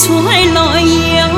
才来呀。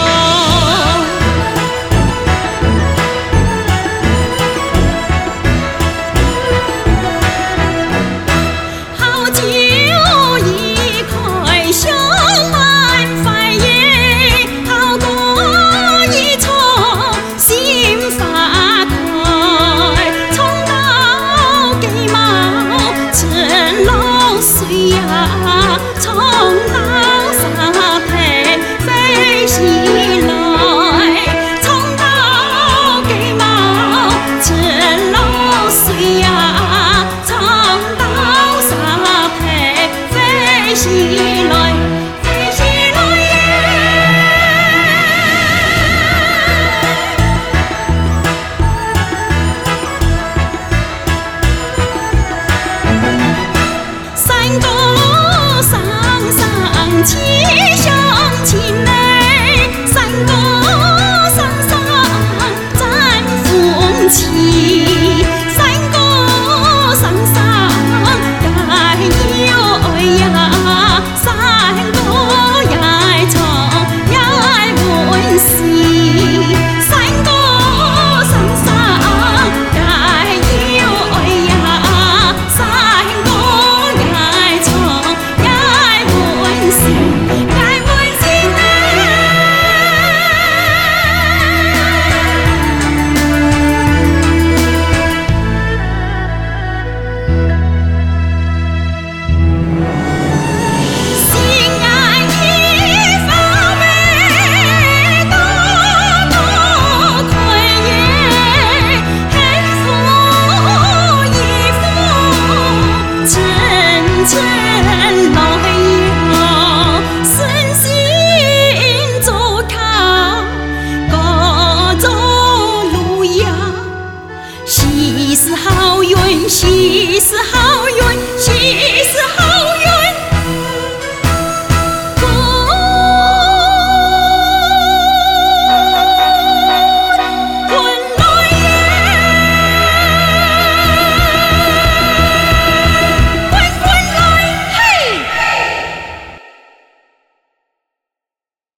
好酒一块香满怀耶，好歌一唱心花开。从到鸡毛趁露水呀，从到沙滩飞起来。从到鸡毛趁露水呀，从到沙滩飞起来，飞起来山歌上上气象情嘞，山歌上上展风气，山歌上上盖有呀，山歌也唱也温馨，山歌上上盖有呀，山歌也唱也温馨，也温馨嘞。心爱的宝贝，多多快耶，福一福，真真来呀，身心做靠，各走路呀，喜事好运，喜事好。